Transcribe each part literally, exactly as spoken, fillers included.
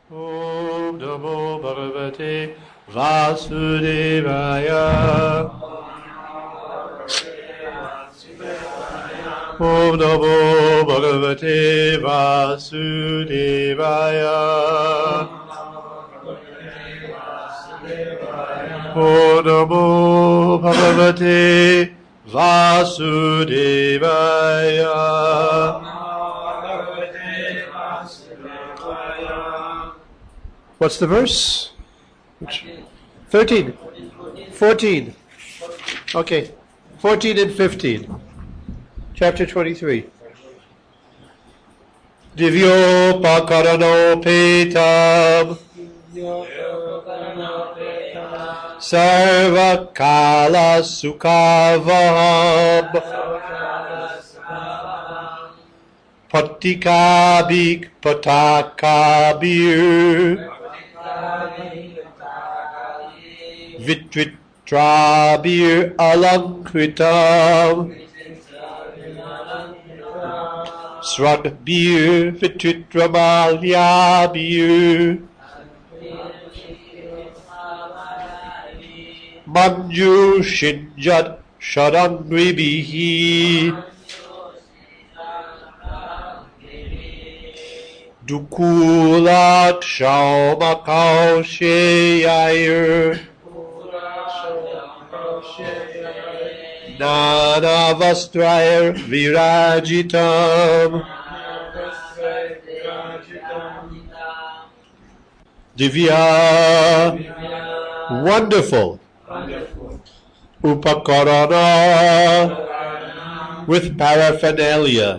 Om Namo Bhagavate Vasudevaya. Om Namo Bhagavate Vasudevaya. Om Namo Bhagavate Vasudevaya. What's the verse? Which? thirteen. fourteen. Okay. fourteen and fifteen. Chapter twenty-three. Divyo pakarano petam sarva kala sukhavam patikabik patakabir Vitvitrabir alankritam Sradbir Vitvitramalyabir Manju Shinjat Shadangribihi Dukulat Shaumakau Sheyayir Nana Vastrayer Virajitam Divya Wonderful Upakarana with paraphernalia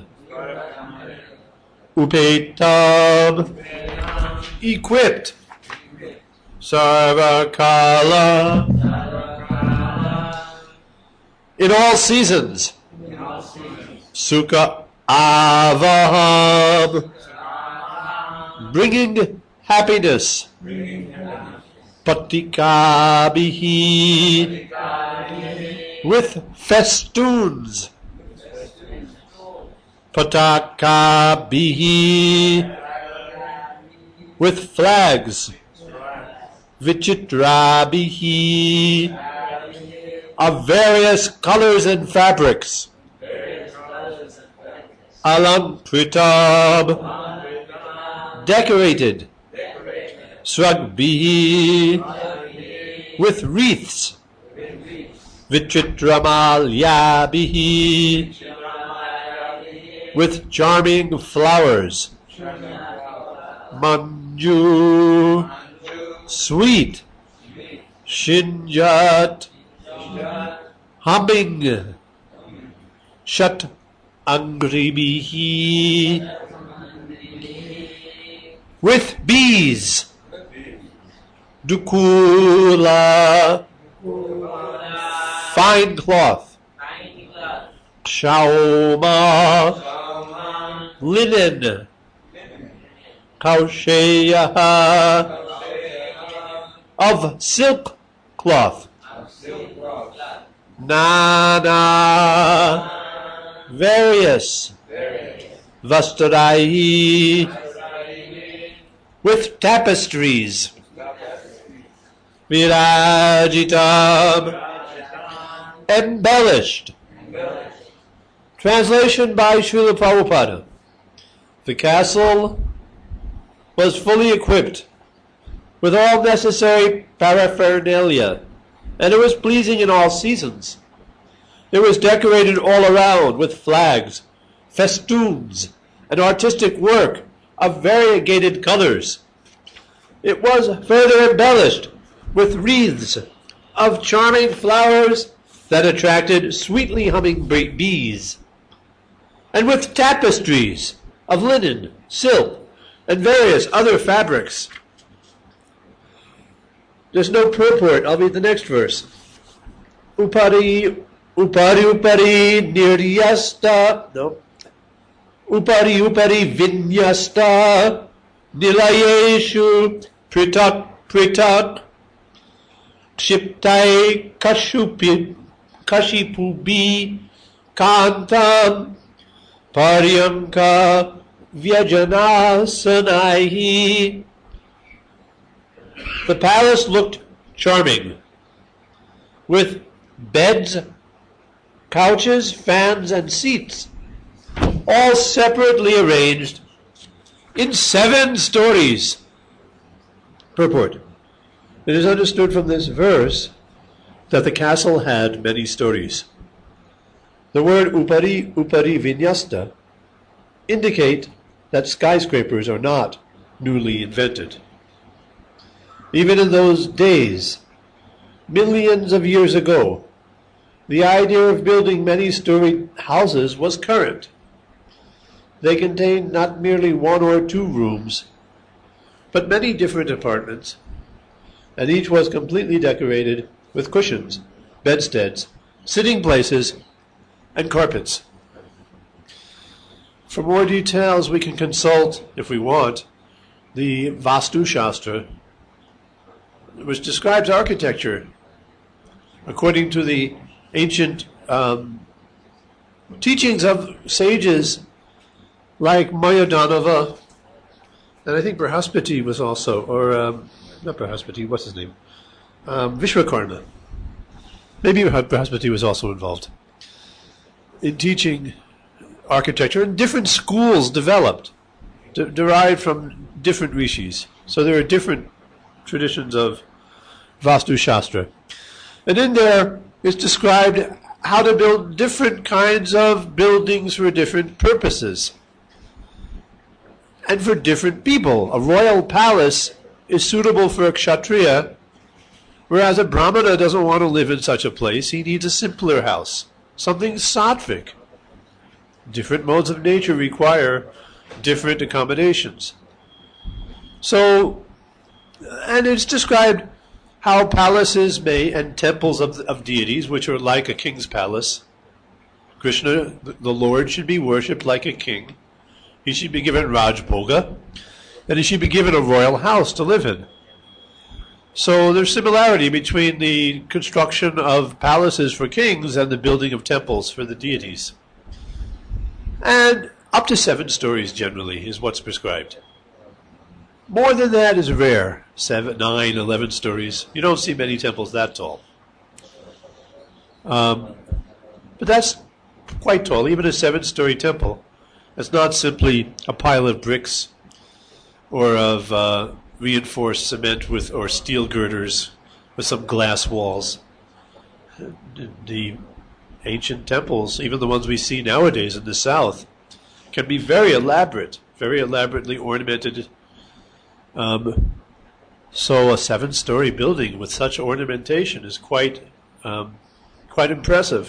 Upetam equipped Sarvakala in all seasons. Sukha avaham bringing happiness. Patikabihi with festoons. Patakabihi with flags. Vichitrabihi of various colors and fabrics. Alampritam decorated. Sragbihi with wreaths. Vichitramalyabihi with charming flowers. Manju sweet. Shinjat humming. Shat angribihi with bees. Dukula fine cloth. Shauma linen. Kausheya of silk cloth. Nana various. Vastarai with tapestries. Virajitam embellished. Translation by Srila Prabhupada. The castle was fully equipped with all necessary paraphernalia, and it was pleasing in all seasons. It was decorated all around with flags, festoons, and artistic work of variegated colors. It was further embellished with wreaths of charming flowers that attracted sweetly humming bees, and with tapestries of linen, silk, and various other fabrics. There's no purport. I'll read the next verse. Upari, upari, upari, niryasta, no. Upari, upari, vinyasta, nilayeshu, pritak, pritak, kshiptai, kashupi, kashipubi, kantam, paryanka, vyajanasanaihi, The palace looked charming, with beds, couches, fans, and seats, all separately arranged in seven stories. Purport. It is understood from this verse that the castle had many stories. The word upari, upari vinyasta indicate that skyscrapers are not newly invented. Even in those days, millions of years ago, the idea of building many-storied houses was current. They contained not merely one or two rooms, but many different apartments, and each was completely decorated with cushions, bedsteads, sitting places, and carpets. For more details, we can consult, if we want, the Vastu Shastra, which describes architecture according to the ancient um, teachings of sages like Mayadhanava, and I think Brihaspati was also, or um, not Brihaspati, what's his name? Um, Vishwakarma. Maybe Brihaspati was also involved in teaching architecture, and different schools developed, de- derived from different rishis. So there are different traditions of Vastu Shastra. And in there is described how to build different kinds of buildings for different purposes and for different people. A royal palace is suitable for a kshatriya, whereas a brahmana doesn't want to live in such a place. He needs a simpler house, something sattvic. Different modes of nature require different accommodations. So, and it's described how palaces may, and temples of, of deities, which are like a king's palace. Krishna, the Lord, should be worshipped like a king. He should be given Rajbhoga, and he should be given a royal house to live in. So there's similarity between the construction of palaces for kings and the building of temples for the deities. And up to seven stories generally is what's prescribed. More than that is rare. Seven, nine, eleven stories. You don't see many temples that tall. Um, but that's quite tall. Even a seven-story temple. It's not simply a pile of bricks or of uh, reinforced cement with or steel girders with some glass walls. The ancient temples, even the ones we see nowadays in the south, can be very elaborate, very elaborately ornamented. Um, so a seven-story building with such ornamentation is quite, um, quite impressive.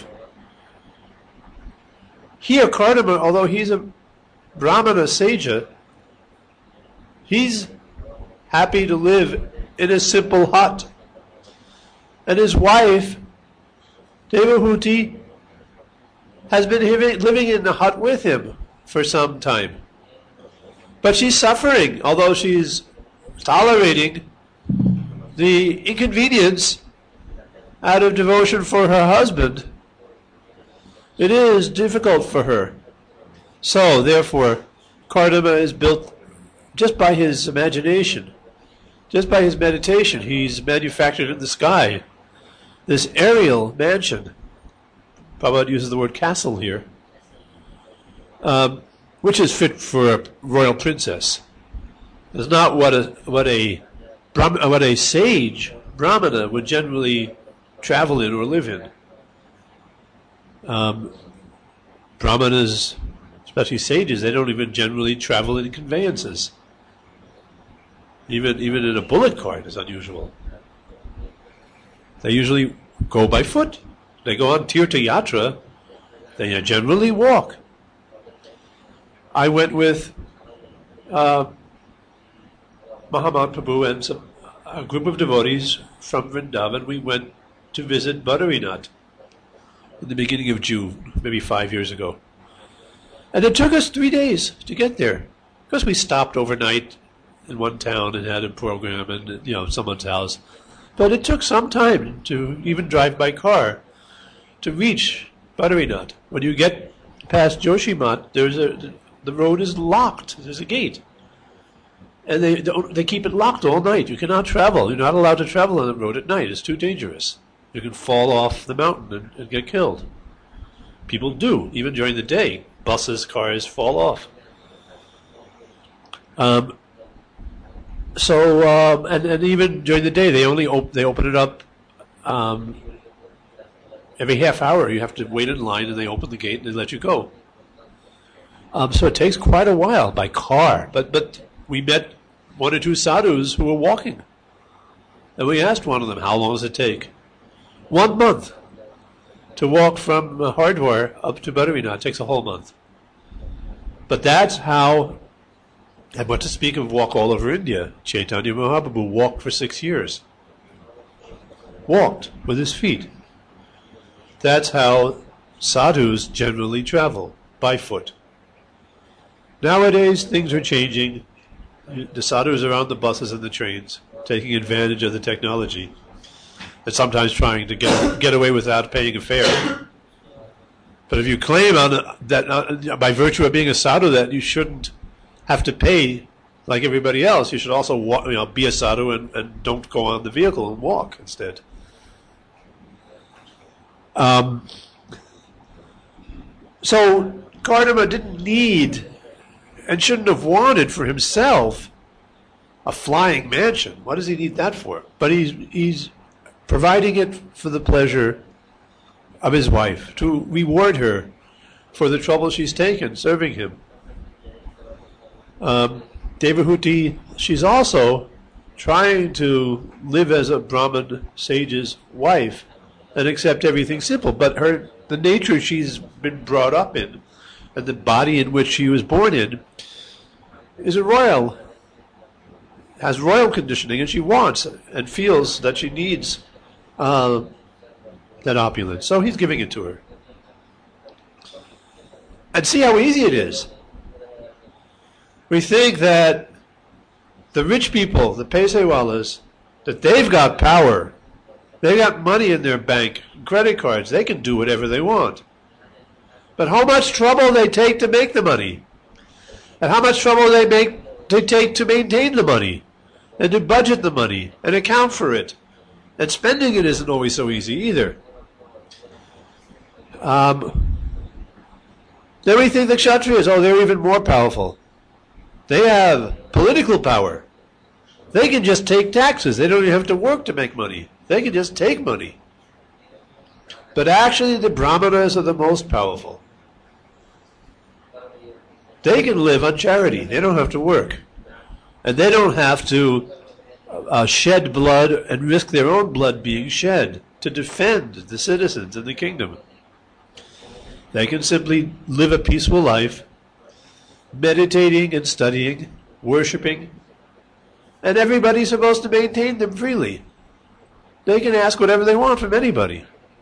Here, Kardama, although he's a Brahmana Saja, he's happy to live in a simple hut. And his wife, Devahuti, has been living in the hut with him for some time. But she's suffering, although she's tolerating the inconvenience out of devotion for her husband. It is difficult for her. So, therefore, Kardama is built just by his imagination, just by his meditation. He's manufactured in the sky this aerial mansion. Prabhupada uses the word castle here, um, which is fit for a royal princess. It's not what a what a what a sage brahmana would generally travel in or live in. Um, brahmanas, especially sages, they don't even generally travel in conveyances. Even even in a bullock cart is unusual. They usually go by foot. They go on Tirtha Yatra. They generally walk. I went with uh, Mahamad Prabhu and some, a group of devotees from Vrindavan. We went to visit Badrinath in the beginning of June, maybe five years ago. And it took us three days to get there, because we stopped overnight in one town and had a program and, you know, someone's house. But it took some time to even drive by car to reach Badrinath. When you get past Joshimat, there's a the road is locked. There's a gate. And they they keep it locked all night. You cannot travel. You're not allowed to travel on the road at night. It's too dangerous. You can fall off the mountain and, and get killed. People do, even during the day. Buses, cars fall off. Um, so, um, and, and even during the day, they only op- they open it up um, every half hour. You have to wait in line, and they open the gate and they let you go. Um, so it takes quite a while by car. But but we met one or two sadhus who were walking. And we asked one of them, how long does it take? One month to walk from uh, Hardwar up to Badrinath. It takes a whole month. But that's how, and what to speak of walk all over India, Chaitanya Mahaprabhu walked for six years. Walked with his feet. That's how sadhus generally travel, by foot. Nowadays, things are changing. The sadhus are on the buses and the trains, taking advantage of the technology, and sometimes trying to get get away without paying a fare. But if you claim on a, that uh, by virtue of being a sadhu that you shouldn't have to pay like everybody else, you should also walk, you know, be a sadhu and, and don't go on the vehicle and walk instead. Um, so Kardama didn't need and shouldn't have wanted for himself a flying mansion. What does he need that for? But he's he's providing it for the pleasure of his wife, to reward her for the trouble she's taken serving him. Um, Devahuti, she's also trying to live as a Brahmin sage's wife and accept everything simple, but her the nature she's been brought up in and the body in which she was born in is a royal, has royal conditioning, and she wants and feels that she needs uh, that opulence. So he's giving it to her. And see how easy it is. We think that the rich people, the Paisewalas, that they've got power. They've got money in their bank, credit cards. They can do whatever they want. But how much trouble they take to make the money. And how much trouble they make they take to maintain the money. And to budget the money and account for it. And spending it isn't always so easy either. Um, then we think the Kshatriyas, oh, they're even more powerful. They have political power. They can just take taxes. They don't even have to work to make money. They can just take money. But actually the Brahmanas are the most powerful. They can live on charity. They don't have to work. And they don't have to uh, shed blood and risk their own blood being shed to defend the citizens in the kingdom. They can simply live a peaceful life, meditating and studying, worshipping, and everybody's supposed to maintain them freely. They can ask whatever they want from anybody.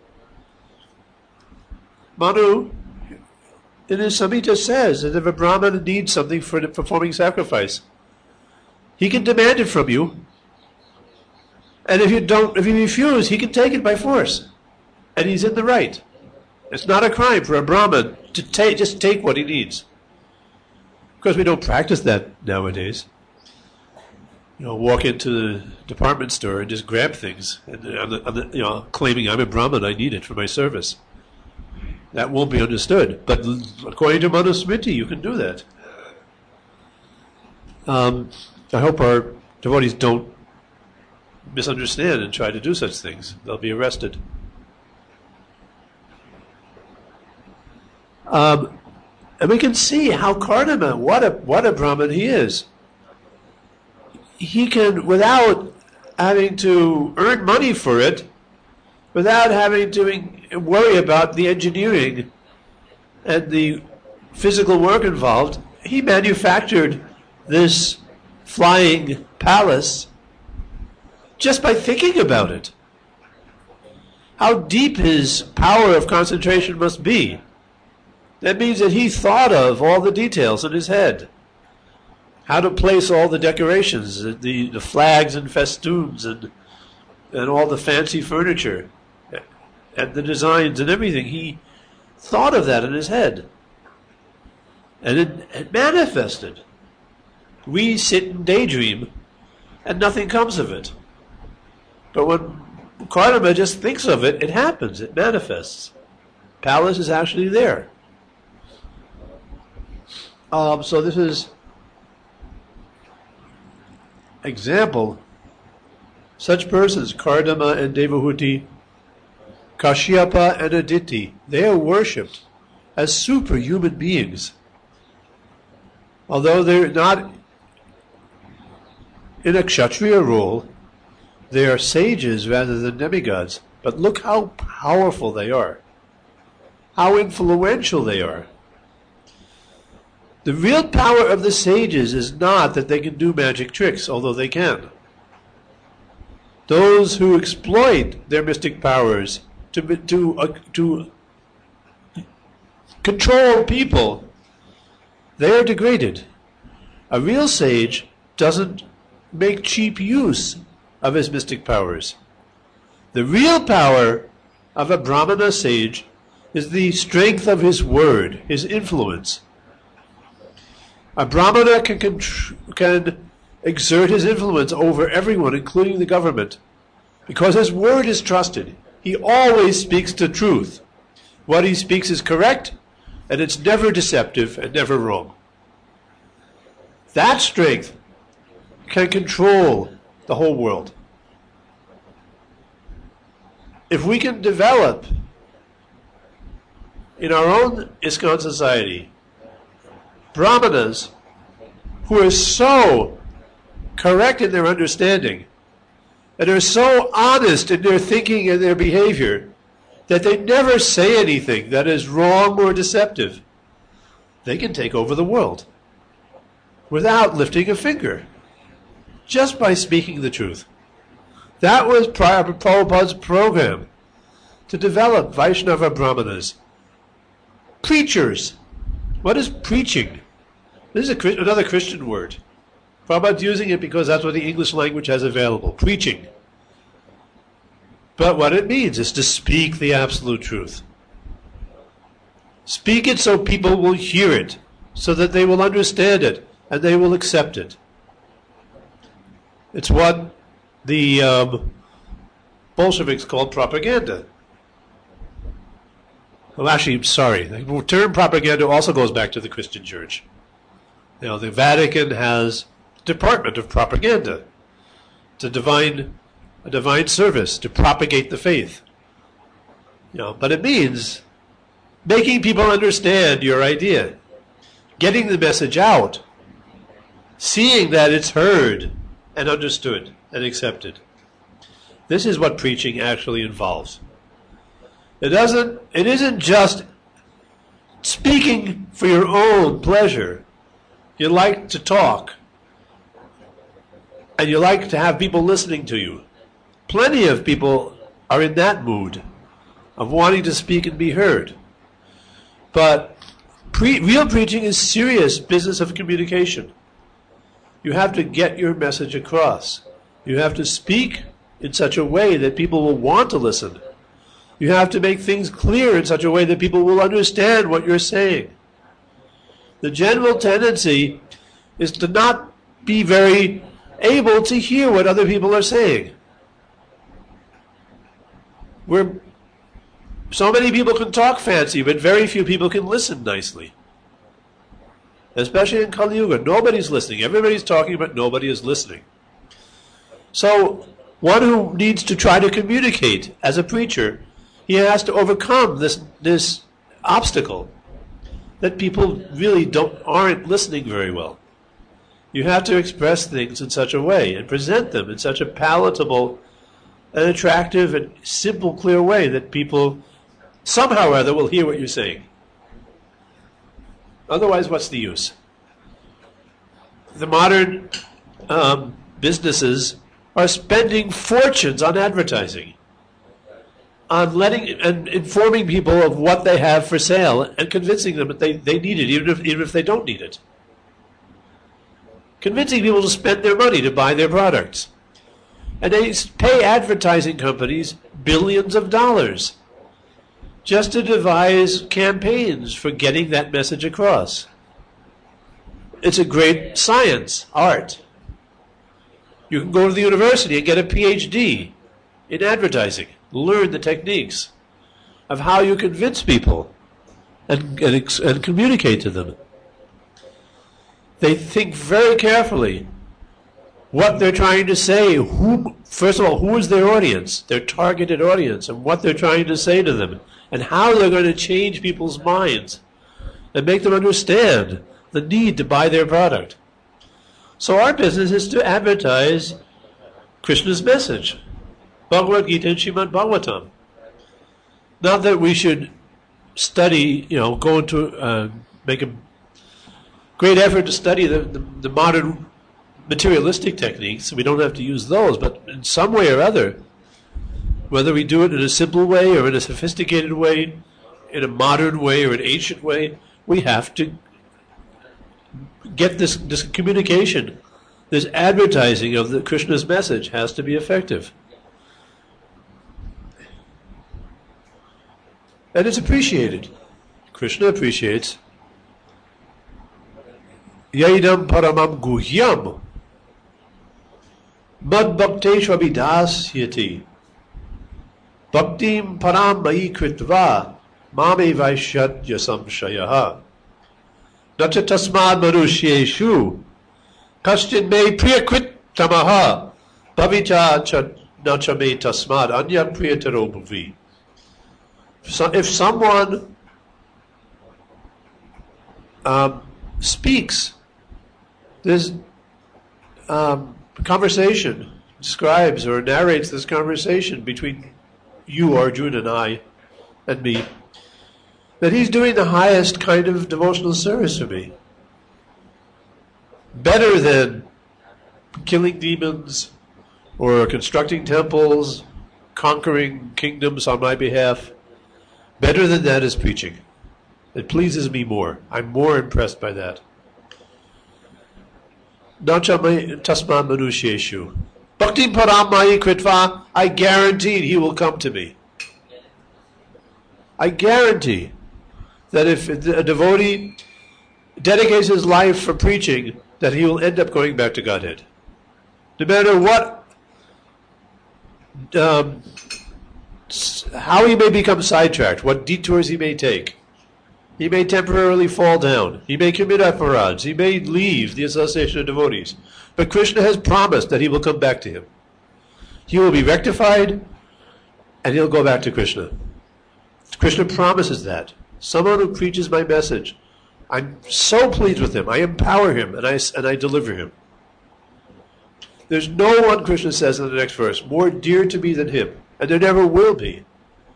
Manu, in his Samhita, says that if a Brahmana needs something for performing sacrifice, he can demand it from you, and if you don't, if you refuse, he can take it by force, and he's in the right. It's not a crime for a Brahmin to take just take what he needs. Of course, we don't practice that nowadays. You know, walk into the department store and just grab things, and I'm the, I'm the, you know, claiming I'm a Brahmin, I need it for my service. That won't be understood. But according to Manusmriti, you can do that. Um, I hope our devotees don't misunderstand and try to do such things. They'll be arrested. Um, and we can see how Kardama, what a what a Brahmin he is. He can, without having to earn money for it, without having to worry about the engineering and the physical work involved, he manufactured this flying palace just by thinking about it. How deep his power of concentration must be. That means that he thought of all the details in his head. How to place all the decorations, the, the flags and festoons and, and all the fancy furniture and the designs and everything. He thought of that in his head. And it, it manifested. We sit and daydream, and nothing comes of it. But when Kardama just thinks of it, it happens, it manifests. Palace is actually there. Um, so this is example. Such persons, Kardama and Devahuti, Kashyapa and Aditi, they are worshipped as superhuman beings. Although they're not in a Kshatriya role, they are sages rather than demigods. But look how powerful they are, how influential they are. The real power of the sages is not that they can do magic tricks, although they can. Those who exploit their mystic powers to, to, uh, to control people, they are degraded. A real sage doesn't make cheap use of his mystic powers. The real power of a Brahmana sage is the strength of his word, his influence. A Brahmana can, contr- can exert his influence over everyone, including the government, because his word is trusted. He always speaks the truth. What he speaks is correct, and it's never deceptive and never wrong. That strength can control the whole world. If we can develop in our own ISKCON society Brahmanas who are so correct in their understanding and are so honest in their thinking and their behavior that they never say anything that is wrong or deceptive, they can take over the world without lifting a finger, just by speaking the truth. That was Prabhupada's program, to develop Vaishnava Brahmanas. Preachers. What is preaching? This is a, another Christian word. Prabhupada's using it because that's what the English language has available. Preaching. But what it means is to speak the absolute truth. Speak it so people will hear it, so that they will understand it, and they will accept it. It's what the um, Bolsheviks called propaganda. Well, actually, sorry, the term propaganda also goes back to the Christian Church. You know, the Vatican has a department of propaganda. It's a divine, a divine service to propagate the faith. You know, but it means making people understand your idea, getting the message out, seeing that it's heard and understood and accepted. This is what preaching actually involves. It doesn't, it isn't just speaking for your own pleasure. You like to talk, and you like to have people listening to you. Plenty of people are in that mood of wanting to speak and be heard. But pre- real preaching is serious business of communication. You have to get your message across. You have to speak in such a way that people will want to listen. You have to make things clear in such a way that people will understand what you're saying. The general tendency is to not be very able to hear what other people are saying. We're, so many people can talk fancy, but very few people can listen nicely. Especially in Kali Yuga, nobody's listening. Everybody's talking, but nobody is listening. So, one who needs to try to communicate as a preacher, he has to overcome this this obstacle that people really don't aren't listening very well. You have to express things in such a way and present them in such a palatable and attractive and simple, clear way that people somehow or other will hear what you're saying. Otherwise, what's the use? The modern um, businesses are spending fortunes on advertising, on letting and informing people of what they have for sale and convincing them that they, they need it, even if, even if they don't need it. Convincing people to spend their money to buy their products. And they pay advertising companies billions of dollars just to devise campaigns for getting that message across. it's a great science, art. You can go to the university and get a P H D in advertising, learn the techniques of how you convince people and, and, and communicate to them. They think very carefully what they're trying to say. Who, first of all, who is their audience, their targeted audience, and what they're trying to say to them, and how they're going to change people's minds and make them understand the need to buy their product. So our business is to advertise Krishna's message, Bhagavad Gita and Srimad Bhagavatam. Not that we should study, you know, go into, uh, make a great effort to study the, the, the modern materialistic techniques. We don't have to use those, but in some way or other, whether we do it in a simple way or in a sophisticated way, in a modern way or an ancient way, we have to get this, this communication, this advertising of the Krishna's message has to be effective. And it's appreciated. Krishna appreciates. Yaidam paramam guhyam mad bhakteshu abhidasyati bhaktim param mayi kritva mame vaishyat yasam shayaha nacha tasmad manushyeshu kaschin me priyakrit tamaha bhavita cha nacha me tasmad anya priyataro bhuvi. So if someone um, speaks this um, conversation, describes or narrates this conversation between you, Arjuna, and I, and me, that he's doing the highest kind of devotional service for me. Better than killing demons or constructing temples, conquering kingdoms on my behalf. Better than that is preaching. It pleases me more. I'm more impressed by that. Nachamai tasman manushyeshu. Bhaktim paramai kritva. I guarantee he will come to me. I guarantee that if a devotee dedicates his life for preaching, that he will end up going back to Godhead. No matter what, um, how he may become sidetracked, what detours he may take. He may temporarily fall down. He may commit aparads. He may leave the association of devotees. But Krishna has promised that he will come back to him. He will be rectified, and he'll go back to Krishna. Krishna promises that. Someone who preaches my message, I'm so pleased with him. I empower him, and I, and I deliver him. There's no one, Krishna says in the next verse, more dear to me than him. And there never will be.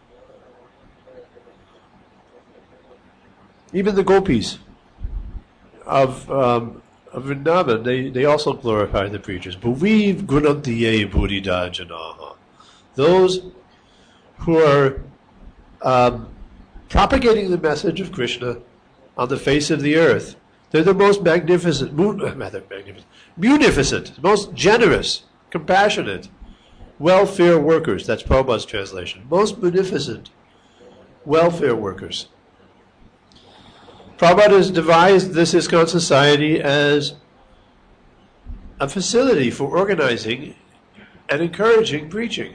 Even the gopis of, um, of Vrindavan, they, they also glorify the preachers. Bhuviv gunantiye buddhida janaha. Those who are um, propagating the message of Krishna on the face of the earth, they're the most magnificent, rather magnificent, munificent, most generous, compassionate, welfare workers. That's Prabhupada's translation. Most munificent welfare workers. Prabhupada has devised this ISKCON society as a facility for organizing and encouraging preaching.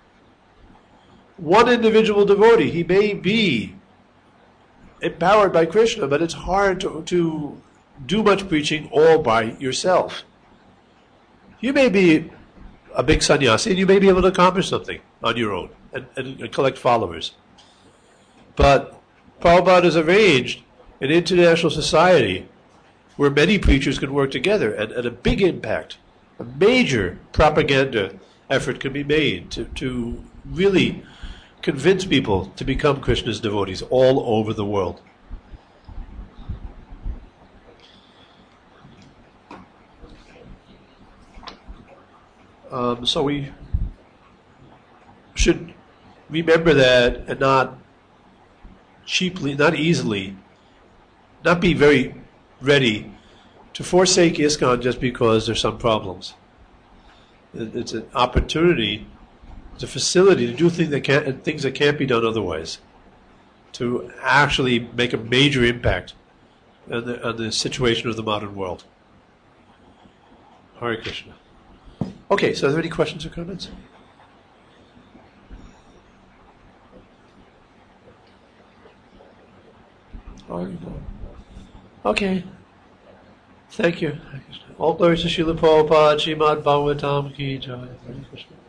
One individual devotee, he may be empowered by Krishna, but it's hard to, to do much preaching all by yourself. You may be a big sannyasi, and you may be able to accomplish something on your own and, and, and collect followers. But Prabhupada has arranged an international society where many preachers can work together, and, and a big impact, a major propaganda effort can be made to, to really convince people to become Krishna's devotees all over the world. Um, so we should remember that and not cheaply, not easily, not be very ready to forsake ISKCON just because there's some problems. It's an opportunity, it's a facility to do things that can't, things that can't be done otherwise, to actually make a major impact and the, and the situation of the modern world. Hare Krishna. Okay, so are there any questions or comments? Okay. Thank you. All glories to Srila Prabhupada, Srimad Bhagavatam Ki Jai. Hare Krishna.